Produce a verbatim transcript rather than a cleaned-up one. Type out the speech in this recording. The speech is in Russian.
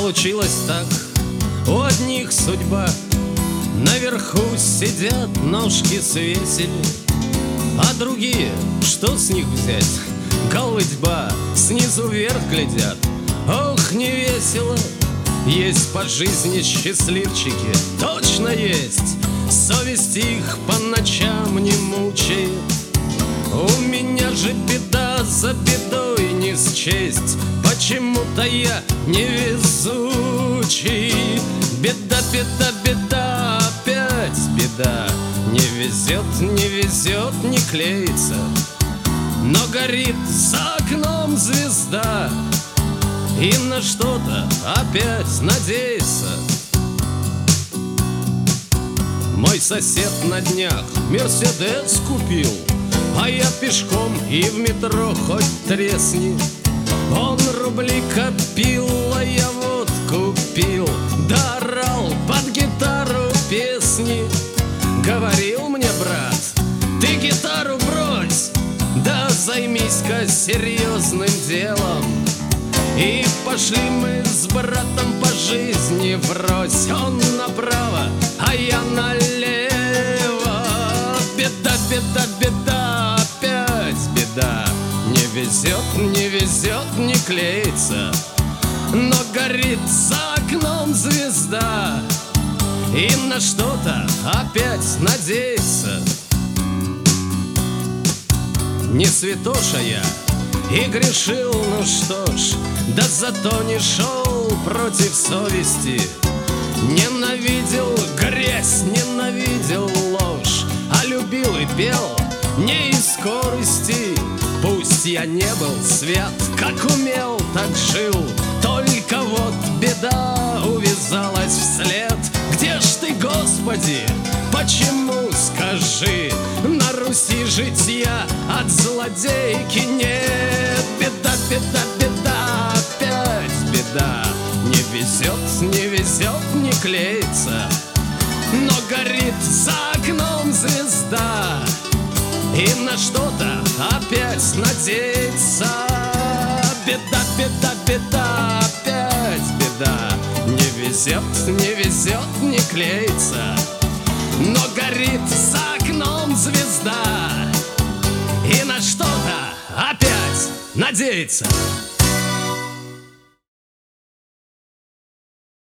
Получилось так, у одних судьба, наверху сидят, ножки свесили, а другие, что с них взять? Голытьба, снизу вверх глядят. Ох, не весело. Есть по жизни счастливчики, точно есть. Совесть их по ночам не мучает. У меня же беда за бедой не счесть. Почему-то я невезучий. Беда, беда, беда, опять беда. Не везет, не везет, не клеится. Но горит за окном звезда, и на что-то опять надеется. Мой сосед на днях Мерседес купил, а я пешком и в метро хоть тресни. Он рубли копил, а я водку пил, да орал под гитару песни. Говорил мне брат: ты гитару брось, да займись-ка серьезным делом. И пошли мы с братом по жизни врозь. Он направо, а я налево. Беда, беда, беда, опять беда. Не везет, не везет, не клеится. Но горит за окном звезда, и на что-то опять надеется. Не святоша я и грешил, ну что ж, да зато не шел против совести. Ненавидел грязь, ненавидел ложь, а любил и пел не из скорости. Пусть я не был свят, как умел, так жил, только вот беда увязалась вслед. Где ж ты, Господи, почему, скажи? На Руси житья от злодейки нет. Беда, беда, беда, опять беда. Не везет, не везет, не клеится. Но горит за окном звезда, и на что-то опять надеется. Беда, беда, беда, опять беда. Не везет, не везет, не клеится. Но горит за окном звезда, и на что-то опять надеется.